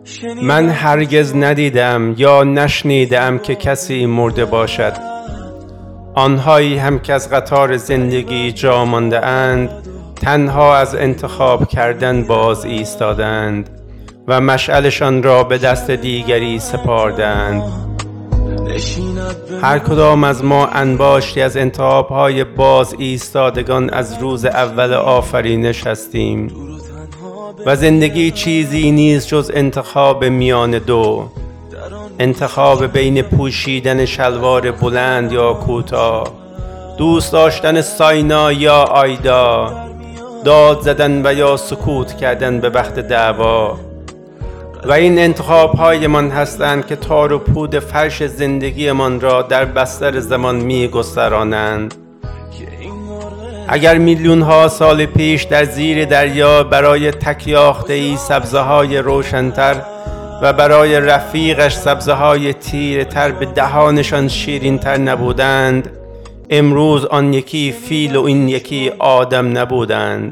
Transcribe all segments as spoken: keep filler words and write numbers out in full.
من هرگز ندیدم یا نشنیدم که کسی مرده باشد. آنهایی هم که از قطار زندگی جا مانده اند تنها از انتخاب کردن باز ایستادند و مشعلشان را به دست دیگری سپاردند. هر کدام از ما انباشتی از انتخاب‌های باز ایستادگان از روز اول آفرینش هستیم و زندگی چیزی نیست جز انتخاب میان دو، انتخاب بین پوشیدن شلوار بلند یا کوتاه، دوست داشتن ساینا یا آیدا، داد زدن و یا سکوت کردن به وقت دعوا. و این انتخاب های من هستند که تار و پود فرش زندگی من را در بستر زمان می گسترانند. اگر میلیون ها سال پیش در زیر دریا برای تکیاخته ای سبزه های روشن‌تر و برای رفیقش سبزه های تیره تر به دهانشان شیرین تر نبودند، امروز آن یکی فیل و این یکی آدم نبودند.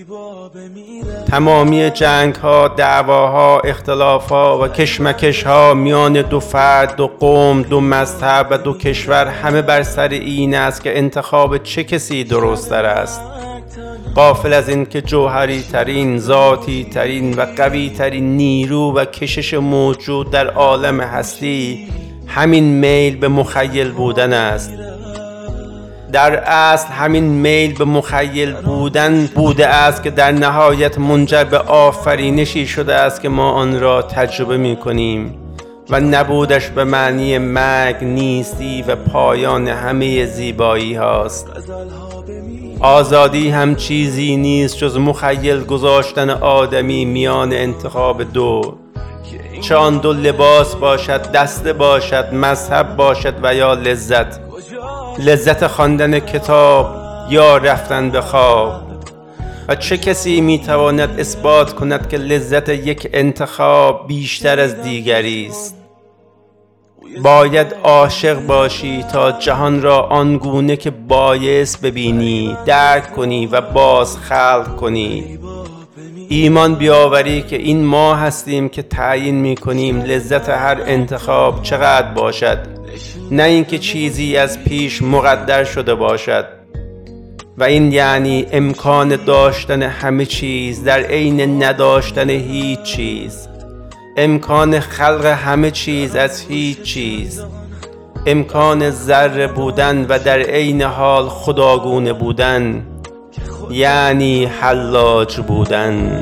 تمامی جنگ ها، دعواها، اختلاف ها و کشمکش ها میان دو فرد، دو قوم، دو مذهب و دو کشور همه بر سر این است که انتخاب چه کسی درست تر است، غافل از این که جوهری ترین، ذاتی ترین و قوی ترین نیرو و کشش موجود در عالم هستی همین میل به مخیل بودن است. در اصل همین میل به مخیل بودن بوده است که در نهایت منجر به آفرینشی شده است که ما آن را تجربه می کنیم و نبودش به معنی مرگ، نیستی و پایان همه زیبایی هاست. آزادی هم چیزی نیست جز مخیل گذاشتن آدمی میان انتخاب دو، چه آن دو لباس باشد، دسته باشد، مذهب باشد و یا لذت لذت خواندن کتاب یا رفتن به خواب. و چه کسی میتواند اثبات کند که لذت یک انتخاب بیشتر از دیگری است؟ باید عاشق باشی تا جهان را آنگونه که بایست ببینی، درک کنی و باز خلق کنی. ایمان بیاوری که این ما هستیم که تعیین میکنیم لذت هر انتخاب چقدر باشد، نه اینکه چیزی از پیش مقدر شده باشد. و این یعنی امکان داشتن همه چیز در عین نداشتن هیچ چیز، امکان خلق همه چیز از هیچ چیز، امکان ذره بودن و در عین حال خداگونه بودن، یعنی حلاج بودن.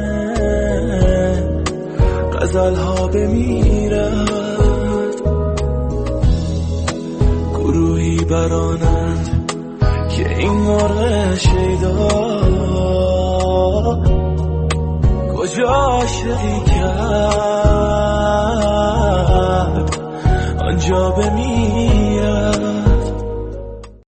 غزل ها بمیرد، گروهی برانند که این مرغ شیدا کجا عاشقی کرد.